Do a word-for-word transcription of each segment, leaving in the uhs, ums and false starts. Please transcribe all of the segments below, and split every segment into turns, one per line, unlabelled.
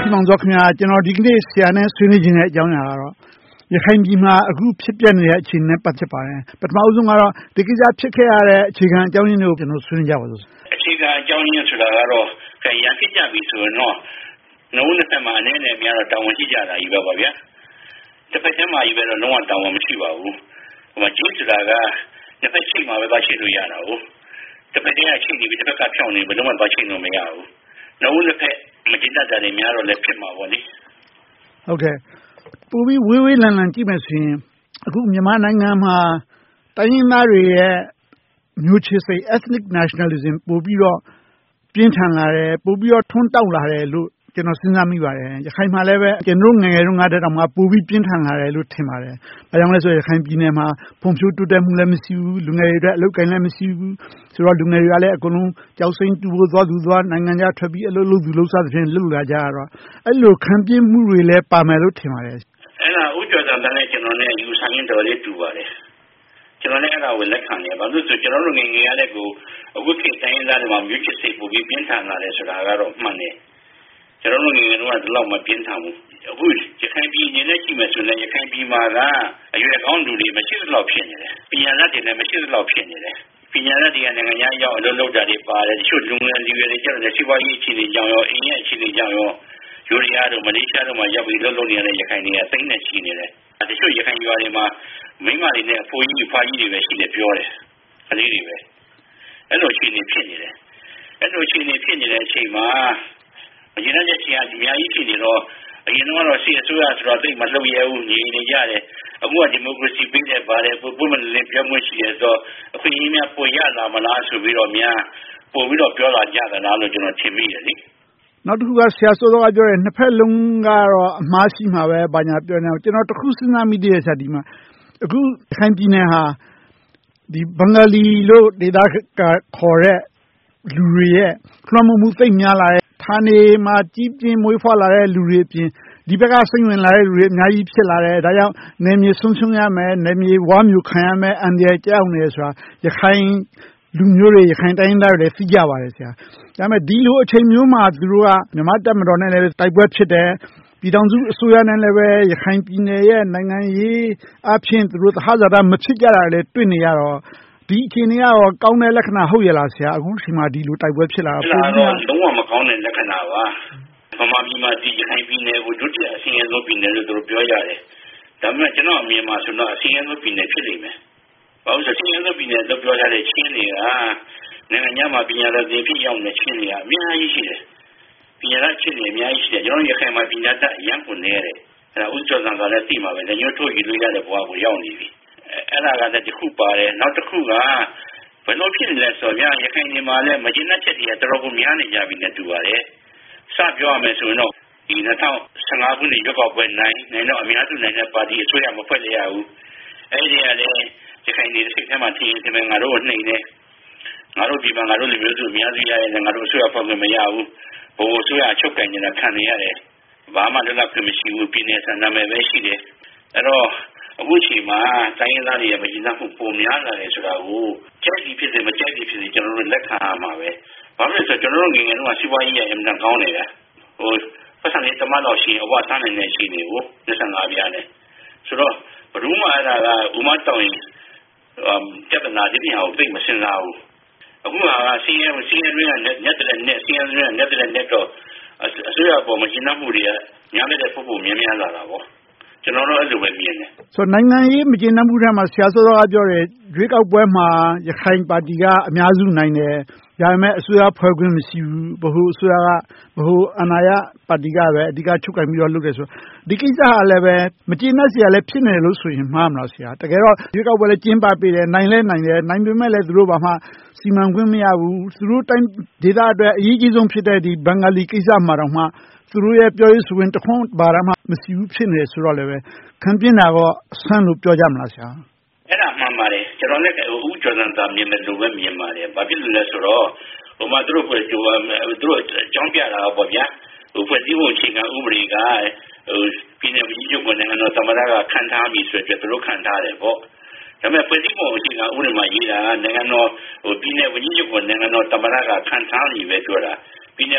မောင်စောခင်ဗျာကျွန်တော်ဒီကနေ့ဆရာနဲ့ဆွေးနွေးခြင်းတဲ့အကြောင်းအရာကတော့ရခိုင်ပြည်မှာအခုဖြစ်ပျက်နေတဲ့အခြေအနေနဲ့ပတ်သက်ပါတယ်ပထမဆုံးကတော့ဒီကိစ္စဖြစ်ခဲ့ရတဲ့အခြေခံအကြောင်းရင်းတွေကိုကျွန်တော်ဆွေးနွေးကြပါစို့
အခြေခံအကြောင်းရင်းဆိုတာကတော့ခရရဖြစ်ကြပြီဆိုရင်တော့နှုတ်နဲ့မှအနေနဲ့များတော့တာဝန်ရှိကြတာကြီးပဲပါဗျာတစ်ဖက်တည်းမှာကြီးပဲတော့လုံးဝတာဝန်မရှိပါဘူးဟိုမှာကျိုးဆိုတာကတစ်ဖက်ချိန်မှာပဲသွားချိန်လို့ရတာဟုတ်တစ်ဖက်တည်းကချိန်နေပြီတစ်ဖက်ကဖြောင်းနေပြီလုံးဝသွားချိန်လို့မရဘူးနှုတ်နဲ့ဖက်မကျင်တတ်တယ်များတော့လည်းဖြစ်မှာပေါ့လေ
ဟုတ်ကဲ့ပူပြီးဝေးဝေးလန်လန်ကြည့်မယ်ဆိုရင်အခုမြန်မာနိုင်ငံမှာတိုင်းရင်းသားတွေရဲ့မျိုးချစ်စိတ် ethnic nationalism ပို့ပြီးတော့ပြင်းထန်လာတယ်ပို့ပြီးတော့ထွန်းတောက်လာတယ်လို့ကျွန်တော်စဉ်းစားမိပါတယ်ရခိုင်မှာလည်းပဲကျွန်တော်ငယ်ငယ်တုန်းကတည်းကမှပို့ပြီးပြင်းထန်လာတယ်လို့ထင်ပါတယ်။ဒါကြောင့်လဲဆိုရခိုင်ပြည်နယ်မှာဖွံ့ဖြိုးတိုးတက်မှုလည်းမရှိဘူးလူငယ်တွေအတွက်အလုပ်ကိုင်လည်းမရှိဘူးဆိုတော့လူငယ်တွေကလည်းအကုန်လုံးကြောက်စိမ့်တူဖို့သွားသူသွားနိုင်ငံခြားထွက်ပြီးအလုပ်လုပ်သူလုပ်စားတဲ့ဖြင့်လှုပ်လာကြရတော့အဲ့လိုခံပြင်းမှုတွေလည်းပါမယ်လို့ထင်ပါတယ်
။အဲ့ဒါဥကြတာလည်းကျွန်တော်နဲ့ယူဆိုင်ရင်တော်လေးတူပါတယ်။ကျွန်တော်လည်းအဲ့ဒါကိုလက်ခံတယ်။ဘာလို့ဆိုကျွန်တော်တို့ငယ်ငယ်ရတဲ့ကိုအခုခေတ်တိုင်းသားတွေမှာမျိုးချစ်စိတ်ပို့ပြီးပြင်းထန်လာတယ်ဆိုတာကတော့မှန်တယ်။ကျွန်တော်တို့ငယ်ငယ်တုန်းကဒီလောက်မပြင်းထန်ဘူးအခုရခိုင်ပြည်နယ်နဲ့ကြည့်မယ်ဆိုရင်ရခိုင်ပြည်မှာကအရွယ်ကောင်းသူတွေမရှိသလောက်ဖြစ်နေတယ်ပညာတတ်တွေလည်းမရှိသလောက်ဖြစ်နေတယ်ပညာတတ်တွေကနိုင်ငံခြားရောက်အလုပ်လုပ်တာတွေပါတယ်တချို့လူငယ်လူရွယ်တွေကျတော့စီးပွားရေးအခြေအနေကြောင့်ရောအင်းရဲ့အခြေအနေကြောင့်ရောယူရီးယားတို့မလေးရှားတို့မှာရောက်ပြီးလုပ်လုပ်နေတဲ့ရခိုင်တွေကသိန်းနဲ့ရှိနေတယ်တချို့ရခိုင်ရွာတွေမှာမိန်းမတွေနဲ့အဖိုးကြီးအဖွားကြီးတွေပဲရှိတယ်ပြောတယ်ကလေးတွေပဲအဲ့လိုအခြေအနေဖြစ်နေတယ်အဲ့လိုအခြေအနေဖြစ်နေတဲ့အချိန်မှာအရင်ကတည်းကအများကြီးဖြစ်နေတော့အရင်ကတော့စီအစိုးရဆိုတော့သိမလှုပ်ရဲဘူးညီနေကြတယ်အခုကဒီမိုကရေစီပေးတယ်ပါတယ်ပုံမှန်လည်းပြောင်းမှုရှိရတော့အခွင့်အရေးများပေါ်ရလာမလားဆိုပြီးတော့များပို့ပြီးတော့ပြောလာကြတယ်လားလို့ကျွန်တော်ထင်မိတယ်လေ
နောက်တစ်ခုကဆရာစောစောကပြောတယ်နှစ်ဖက်လုံးကတော့အမှားရှိမှာပဲဘာညာပြောနေကျွန်တော်တစ်ခုစဉ်းစားမိသေးတယ်ဆရာဒီမှာအခုခိုင်ပြည်နယ်ဟာဒီဘင်္ဂလီလို့ဒေသကခေါ်တဲ့လူတွေရဲ့လွှမ်းမိုးမှုသိပ်များလာတဲ့ဌာနေမှာကြီးပြင်းမွေးဖွားလာတဲ့လူတွေအပြင်ဒီဘက်ကစိတ်ဝင်လာတဲ့လူတွေအများကြီးဖြစ်လာတယ်ဒါကြောင့်နယ်မြေဆုံးရှုံးရမယ်နယ်မြေဝါမျိုးခံရမယ်အန္တရာယ်ကြောက်နေဆိုတာရခိုင်လူမျိုးတွေရခိုင်တိုင်းသားတွေသိကြပါတယ်ဆရာဒါပေမဲ့ဒီလိုအချိန်မျိုးမှာသူတို့ကမြန်မာတပ်မတော်နဲ့လည်းတိုက်ပွဲဖြစ်တယ်ပြည်ထောင်စုအစိုးရနဲ့လည်းပဲရခိုင်ပြည်နယ်ရဲ့နိုင်ငံရေးအဖြစ်သူတို့သဟဇာတမဖြစ်ကြတာလည်းတွေ့နေရတော့ဒီအခြေအနေကတော့ကောင်းတဲ့လက္ခဏာဟုတ်ရလားဆရာအခုချိန်မှာဒီလိုတိုက်ပွဲဖြစ်လာ
တာပုံမှန်လုံးဝမကောင်းတဲ့လက္ခဏာပါဗမာပြည်မှာဒီရခိုင်ပြည်နယ်ကိုဒုတိယအဆင်းရဲဆုံးပြည်နယ်လို့သူတို့ပြောရတယ်ဒါပေမဲ့ကျွန်တော်အမြင်မှာဆိုတော့အဆင်းရဲဆုံးပြည်နယ်ဖြစ်နေမယ်ဘာလို့ဆိုအဆင်းရဲဆုံးပြည်နယ်လို့ပြောရတဲ့ချင်းတွေကနိုင်ငံခြားမှာပညာရေးဖြစ်ရောက်နေချင်းတွေကအများကြီးရှိတယ်ပညာရေးချင်းတွေအများကြီးရှိတယ်ကျွန်တော်ရခိုင်မှာပညာတတ်အရန်ကိုနေရတယ်အဲဒါဥစ္စာကလည်းသိမှာပဲညှို့ထုတ်ယူလို့ရတဲ့ဘဝကိုရောက်နေပြီအဲ့ဒါကလည်းတစ်ခုပါတယ်နောက်တစ်ခုကဘယ်လိုဖြစ်နေလဲဆိုတော့ရခိုင်ပြည်မှာလည်းမကျင်းတဲ့ချက်တွေကတော်တော်ကိုများနေကြပြီနဲ့တူပါတယ်စပြောရမယ်ဆိုရင်တော့ဒီ၂၀၁၅ခုနှစ်ရွေးကောက်ပွဲနိုင်နိုင်တော့အများစုနိုင်တဲ့ပါတီအစိုးရမဖွဲ့ရဘူးအဲ့ဒီကလည်းရခိုင်ပြည်စိတ်ထဲမှာထင်ရင်ဒီမှာငါတို့နှိမ့်နေငါတို့ဒီမှာငါတို့လူမျိုးစုအများစုရရင်ငါတို့အစိုးရဖွဲ့ခွင့်မရဘူးဘိုးအစိုးရချုပ်ကင်နေတာခံနေရတယ်ဘာမှလည်းလက်မရှိဘူးပြည်နယ်ဆန္ဒမဲပဲရှိတယ်အဲ့တော့အခုချိန်မှာတိုင်းရင်းသားတွေရဲ့မကျေနပ်မှုပုံများလာတယ်ဆိုတာကိုကြိုက်ပြီးဖြစ်စေမကြိုက်ပြီးဖြစ်စေကျွန်တော်တို့လက်ခံရမှာပဲဘာလို့လဲဆိုတော့ကျွန်တော်တို့ငယ်ငယ်တုန်းကစီးပွားရေးရဲ့အင်မတန်ကောင်းနေတာဟိုပတ်စံလေးတမတ်တော့ရှိအဝတ်စားနေတဲ့ရှိနေကို၂၅ပြားနဲ့ဆိုတော့ဘယ်သူမှအဲ့ဒါကဥမတောင်းရင်ပြဿနာဒီနေရာကိုသိမစင်စားဘူးအခုကစီးရဲစီးရဲတွေကညက်တယ်နဲ့စီးရဲတွေကညက်တယ်နဲ့တော့အစိုးရပေါ်မကျေနပ်မှုတွေကညားတဲ့ပုံပုံများများလာတာပေါ့ကျွန်တော်တို့အဲ့လိုပဲမြင်တယ်
ဆိုတော့နိုင်ငံရေးမကျေနပ်မှုတွေမှာဆရာစောစောကပြောတယ်ရွေးကောက်ပွဲမှာရခိုင်ပါတီကအများစုနိုင်တယ်ဒါပေမဲ့အစိုးရဖွဲ့ခွင့်မရှိဘူးဘ ഹു အစိုးရကဘ ഹു အနာရပါတီကပဲအဓိကချုပ်ကိုင်ပြီးတော့လုပ်တယ်ဆိုတော့ဒီကိစ္စကလည်းပဲမကျေနပ်စရာလည်းဖြစ်နေလို့ဆိုရင်မှားမလားဆရာတကယ်တော့ရွေးကောက်ပွဲလည်းကျင်းပပေးတယ်နိုင်လဲနိုင်တယ်နိုင်ပေမဲ့လည်းသူတို့ဘာမှစီမံခွင့်မရဘူးသူတို့တိုင်းဒေသအတွက်အရေးကြီးဆုံးဖြစ်တဲ့ဒီဘင်္ဂလီကိစ္စမှာတော့မှသူတို့ရဲ့ပြောရေးဆိုရင်တခွန်းဘာမှမရှိဘူးဖြစ်နေဆိုတော့လည်းပဲခံပြင်းတာတော့အဆန်းလို့ပြောကြမလားဆရာ
အဲ့ဒါမှန်ပါတယ်ကျွန်တော်လည်းဥကျော်စံသာမြင်တယ်လို့ပဲမြင်ပါတယ်ဘာဖြစ်လို့လဲဆိုတော့ဟိုမှာသူတို့ကသူတို့အကြောင်းပြတာပေါ့ဗျာဟိုဖွဲ့စည်းပုံအခြေခံဥပဒေကဟိုပြည်နယ်ပြည်ချုပ်ကနေတော့သမ္မတကခံထားပြီဆိုတော့သူတို့ခံထားတယ်ပေါ့ဒါပေမဲ့ဖွဲ့စည်းပုံအခြေခံဥပဒေမှာရေးတာနိုင်ငံတော်ဟိုပြည်နယ်ပြည်ချုပ်ကနေတော့သမ္မတကခံထားပြီပဲပြောတာပြည်နယ်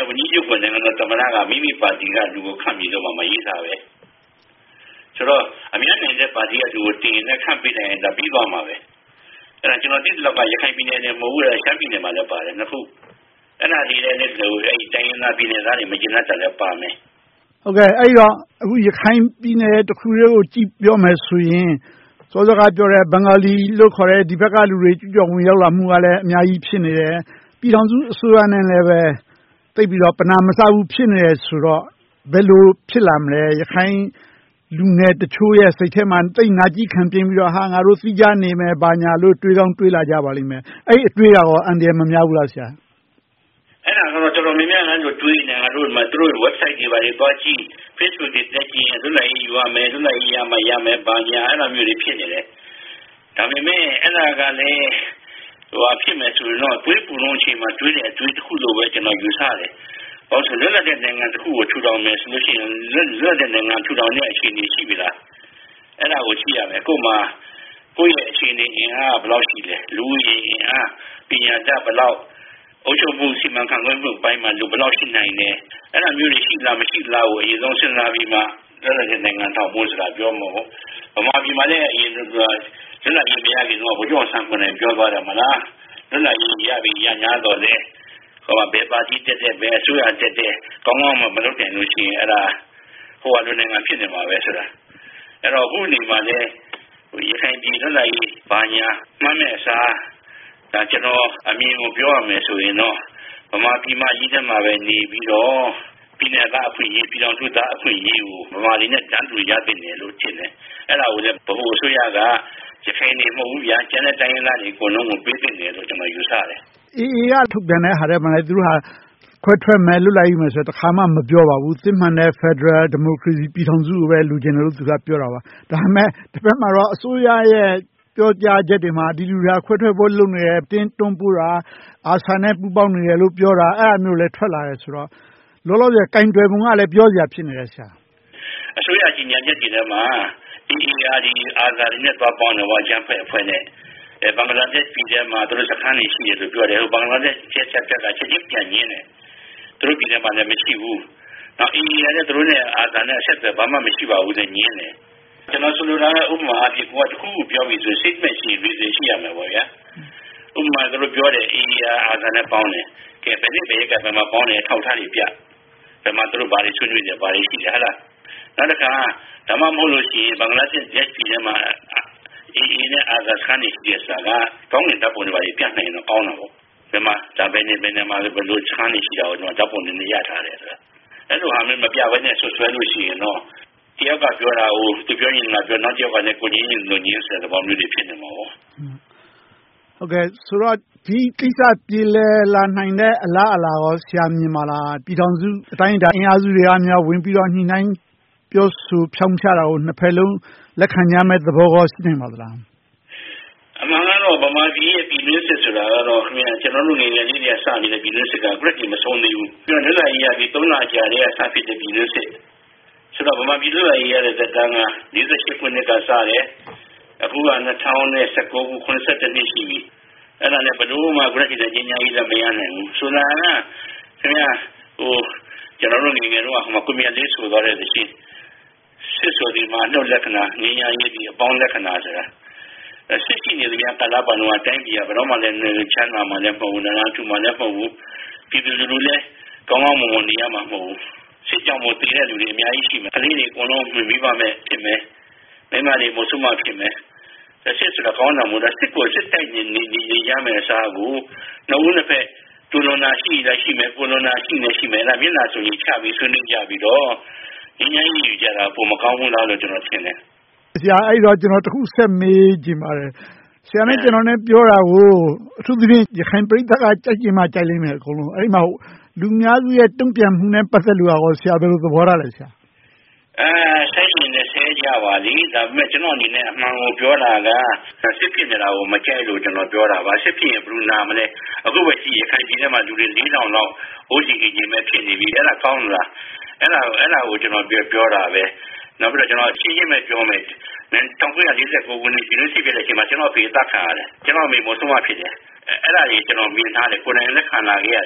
ဝန်ကြီးချုပ်ကနိုင်ငံတော်သမ္မတကမိမိပါတီကလူကိုခန့်ပြီးတော့မှမရေးတာပဲဆိုတော့အများနေတဲ့ပါတီကလူကိုတင်နဲ့ခန့်ပေးတယ်ဒါပြီးသွားမှာပဲအဲ့ဒါကျွန်တော်တိလောက်ကရခိုင်ပြည်နယ်နဲ့မဟုတ်ဘူးရှမ်းပြည်နယ်မှာလည်းပါတယ်နှစ်ခုအဲ့ဒါဒီလည်းလည်းလို့အဲ့တိုင်းရင်းသားပြည်နယ်သားတွေမကျင်တတ်တယ်လည်းပါမယ်
ဟုတ်ကဲ့အဲ့တော့အခုရခိုင်ပြည်နယ်တစ်ခုလေးကိုကြည့်ပြောမယ်ဆိုရင်စောစောကပြောတဲ့ဘင်္ဂါလီလို့ခေါ်တဲ့ဒီဘက်ကလူတွေကြွကြော်ဝင်ရောက်လာမှုကလည်းအများကြီးဖြစ်နေတယ်ပြည်ထောင်စုအစိုးရနဲ့လည်းပဲသိပြီးတော့ပနာမစဘူးဖြစ်နေတယ်ဆိုတော့ဘယ်လိုဖြစ်လာမလဲရခိုင်လူငယ်တချို့ရဲ့စိတ်ထဲမှာတိတ်နာကြည့်ခံပြင်းပြီးတော့ဟာငါတို့သိကြနေမယ်ဘာညာလို့တွေးကောင်းတွေးလာကြပါလိမ့်မယ်အဲ့အတွေးရောအန်ဒီမများဘူးလားဆရာ
အဲ့ဒါကတော့တော်တော်များများလည်းတွေးနေငါတို့မှသူတို့ website တွေပါတွေသွားကြည့် Facebook တွေတက်ကြည့်ရင်သူလည်းယူရမယ်သူလည်းရမယ်ရမယ်ဘာညာအဲ့လိုမျိုးတွေဖြစ်နေတယ်ဒါပေမဲ့အဲ့ဒါကလည်းဟိုအဖြစ်မဲ့ဆိုတော့တွေးပူလုံးချိန်မှာတွေးတဲ့အတွေးတစ်ခုလိုပဲကျွန်တော်ယူဆတယ်ဘာလို့လဲလက်တဲ့နိုင်ငံတစ်ခုကိုထူထောင်မယ်ဆိုလို့ရှိရင်လက်တဲ့နိုင်ငံထူထောင်တဲ့အခြေအနေရှိပြီလားအဲ့ဒါကိုကြည့်ရမယ်ကို့မှာကိုယ့်ရဲ့အခြေအနေအင်အားဘယ်လောက်ရှိလဲလူကြီးအင်အားပညာတတ်ဘယ်လောက်အုပ်ချုပ်မှုစီမံခန့်ခွဲမှုပိုင်းမှာလူဘယ်လောက်ရှိနိုင်လဲအဲ့ဒါမျိုးတွေရှိလားမရှိလားကိုအရင်ဆုံးစဉ်းစားပြီးမှလက်တဲ့နိုင်ငံထောင်ဖို့ဆိုတာပြောမှာပေါ့ဗမာပြည်မှာလည်းအရင်ကလက်လက်ရေးမရခင်တော့ဘုရားဆန်ကနေပြောသွားတယ်မလားလက်လက်ရေးရပြီးရညာတော့လေဟိုဘယ်ပါတီတက်တဲ့ဘယ်အစိုးရတက်တဲ့ကောင်းကောင်းမလုပ်နိုင်လို့ရှိရင်အဲ့ဒါဟိုအလိုနိုင်ငံဖြစ်နေမှာပဲဆိုတာအဲ့တော့ခုနေမှာလေရခိုင်ပြည်လက်လက်ရေးဘာညာမှတ်မဲ့အစားဒါကျွန်တော်အမြင်ကိုပြောရမယ်ဆိုရင်တော့ဗမာပြည်မှာကြီးတဲ့မှာပဲနေပြီးတော့ပြည်နယ်သားအခွင့်အရေးပြည်တော်စုသားအခွင့်အရေးကိုဗမာပြည်နဲ့တန်းတူရသင့်တယ်လို့ထင်တယ်အဲ့ဒါကိုလည်းဗဟိုအစိုးရကရခိုင်နေမဟုတ်ဘူးဗျာကျန်တဲ့တိုင်းရင်းသားတွေအကုန်လုံးကိုပေးသင့်တယ်လို့ကျွန်တော်ယူဆတယ်
အေးအေးကထုတ်ပြန်တဲ့ဟာတွေမှာလည်းသူတို့ဟာခွဲထွက်မယ်လွတ်လပ်ရေးမယ်ဆိုတော့တခါမှမပြောပါဘူးစစ်မှန်တဲ့ Federal Democracy ပြည်ထောင်စုကိုပဲလူကျင်တယ်လို့သူကပြောတာပါဒါပေမဲ့တစ်ဖက်မှာတော့အစိုးရရဲ့ပြောကြားချက်တွေမှာဒီလူတွေကခွဲထွက်ဖို့လုပ်နေတယ်တင်းတွန်းပို့တာအာဆာနဲ့ပူးပေါင်းနေတယ်လို့ပြောတာအဲ့အမျိုးလည်းထွက်လာတယ်ဆိုတော့လောလောဆယ်ကင်တွယ်ပုံကလည်းပြောစရာဖြစ်နေတယ်ဆရာ
အစိုးရကြီးညာချက်တွေထဲမှာဒီ E R D အာဇာနည်နဲ့သွားပေါင်းတော့ဂျမ်ဖက်အဖွဲ့နဲ့အဲဘင်္ဂလားဒေ့ရှ်ပြည်ထဲမှာသူတို့စခန်းနေရှိတယ်လို့ပြောတယ်ဟိုဘင်္ဂလားဒေ့ရှ်ချက်ချက်ကချက်ချင်းပြန်ရင်းတယ်သူတို့ပြည်ထဲမှာလည်းမရှိဘူးနောက် E R D နဲ့သူတို့နဲ့အာဇာနဲ့အဆက်အသွယ်ဘာမှမရှိပါဘူးနဲ့ညင်းတယ်ကျွန်တော်ဆိုလိုတာကဥပမာအဖြစ်ကိုတခုခုပြောပြီးဆို statement ရှိပြီးရှိရမယ်ပေါ့ဗျာဥပမာတို့ပြောတယ် E R D အာဇာနဲ့ပေါင်းတယ်ကဲဘယ်နည်းဘယ်ကဘယ်မှာပေါင်းတယ်ထောက်ထားနေပြဘယ်မှာတို့ဘာတွေဆွေးနွေးတယ်ဘာတွေရှိတယ်ဟလားနောက်တစ်ခါဒါမှမဟုတ်လို့ရှိရင်ဘင်္ဂလားဒေ့ရှ်ပြည်ထဲမှာအေးအေးနဲ့အာဇာခန်းနေပြည်စာကကောင်းတဲ့တပ်ပုံတွေပါပြတ်နိုင်တော့ကောင်းတာပေါ့ဘယ်မှာဒါပဲနေပဲနေမှာဘယ်လိုချမ်းနေရှိတာကိုတော့တပ်ပုံတွေရထားတယ်ဆိုတာအဲ့လိုဟာမျိုးမပြဘဲနဲ့ဆွဆွဲလို့ရှိရင်တော့တယောက်ကပြောတာကိုသူပြောရင်ငါပြောနောက်တယောက်ကလည်းကိုကြီးရင်လို့ညင်းဆဲတဲ့ပုံမျိုးတွေဖြစ်နေမှာပေါ့
ဟုတ်ကဲ့ဆိုတော့ဒီကိစ္စပြည်လဲလာနိုင်တဲ့အလားအလာရောဆရာမြင်ပါလားပြည်ထောင်စုအတိုင်းအတာအင်အားစုတွေကများဝင်ပြီးတော့ညှိနှိုင်းပြောဆိုဖြောင်းချတာကိုနှစ်ဖက်လုံးလက်ခံကြမဲ့သဘောကောရှိနေပါသလား
အမှန်ကတော့ဗမာပြည်ရဲ့ပြည်တွင်းစစ်ဆိုတာကတော့ခင်ဗျာကျွန်တော်တို့ငယ်ငယ်လေးတွေကစနေတဲ့ပြည်တွင်းစစ်က great မဆုံးသေးဘူးကျွန်တော်လက်ရည်ရပြီးသုံးလကြာတဲ့စဖြစ်တဲ့ပြည်တွင်းစစ်ဆိုတော့ဗမာပြည်လက်ရည်ရတဲ့တန်းက၄၈ခုနှစ်ကစတယ်အခုက၂၀၁၉ခု၇၁နှစ်ရှိပြီအဲ့ဒါနဲ့ဘယ်လိုမှ great တဲ့ညညာကြီးလည်းမရနိုင်ဘူးဆိုတာကခင်ဗျာဟိုကျွန်တော်တို့ငယ်ငယ်တော့ဟိုမှာကွန်မြူလေးဆိုတော့တဲ့ရှိစစ်ဆိုဒီမှာနှုတ်လက္ခဏာညညာရေးဒီအပေါင်းလက္ခဏာဆိုတာစစ်ရှိနေကြတာလားဘာလို့အတိုင်းပြည်ကဘယ်တော့မှလည်းချမ်းသာမှလည်းမဟုတ်ဘူးနားထူမှလည်းမဟုတ်ဘူးပြည်သူလူလည်းကောင်းကောင်းမွန်မွန်နေရမှာမဟုတ်ဘူးစစ်ကြောင့်မို့တည်တဲ့လူတွေအများကြီးရှိမယ်ကလေးတွေအကုန်လုံးမြင်ပြီးပါမယ်ဖြစ်မယ်မိမတွေမို့ဆုမဖြစ်မယ်စစ်ဆိုတာကောင်းတာမို့လားစစ်ကိုစစ်တိုက်နေနေနေရမယ်အစားကိုနှုတ်နှစ်ဖက်တူလွန်နာရှိလည်းရှိမယ်ကိုလွန်နာရှိနေရှိမယ်လားမျက်နှာဆိုရင်ချပြီးဆွေးနွေးကြပြီးတော့ညဉ့်ညဉ့်ယူကြတာပုံမကောင်းဘူးလားလို့ကျွန်တော်ထင်တယ်
ဆရာအဲ့တော့ကျွန်တော်တခုဆက်မေးကြည့်ပါတယ်ဆရာနဲ့ကျွန်တော်နဲ့ပြောတာကိုအထူးသဖြင့်ရခိုင်ပြည်သက်ကကြိုက်ကြင်မှကြိုက်လိမ့်မယ်အကုန်လုံးအဲ့မှာလူများစုရဲ့တုံ့ပြန်မှုနဲ့ပတ်သက်လို့ရောဆရာဘယ်လိုသဘောထားလဲဆရာ
အဲဆက်ရှင်နဲ့ဆဲကြပါလိဒါပေမဲ့ကျွန်တော်အနေနဲ့အမှန်ကိုပြောတာကစစ်ဖြစ်နေတာကိုမကြိုက်လို့ကျွန်တော်ပြောတာပါစစ်ဖြစ်ရင်ဘယ်လိုနာမလဲအခုပဲကြည့်ရခိုင်ပြည်ထဲမှာလူတွေ၄ထောင်လောက်အိုးကြီးအကြီးမဲ့ဖြစ်နေပြီအဲ့ဒါကောင်းလားအဲ့ဒါအဲ့ဒါကိုကျွန်တော်ပြောပြောတာပဲနောက်ပြီးတော့ကျွန်တော်ရှင်းရှင်းပဲပြောမယ်၁၉၄၉ခုနှစ်ပြည်တွင်းစစ်ဖြစ်တဲ့အချိန်မှာကျွန်တော်ဖေးသက်ခံရတယ်ကျွန်တော်မိမို့ဆုံးမဖြစ်တယ်အဲ့ဒါကြီးကျွန်တော်မြင်ထားတယ်ကိုယ်တိုင်လက်ခံလာခဲ့ရတယ်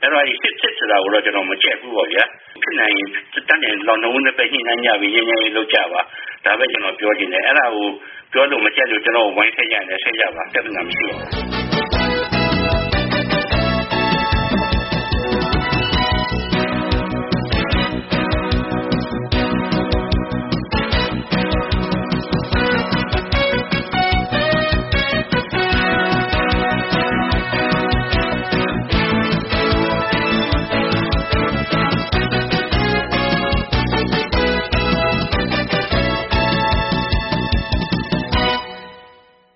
အဲ့တော့ဒီစစ်စစ်ဆိုတာကိုတော့ကျွန်တော်မကြက်ဘူးပေါ့ဗျာဖြစ်နိုင်ရင်တန်းတယ်လောင်နှုံးနဲ့ပဲညှိနှိုင်းကြပြီးရင်းရင်းလောက်ကြပါဒါပဲကျွန်တော်ပြောချင်တယ်အဲ့ဒါကိုပြောလို့မကြက်လို့ကျွန်တော်ဝိုင်းဆက်ရတယ်ဆက်ကြပါပြဿနာမရှိပါဘူး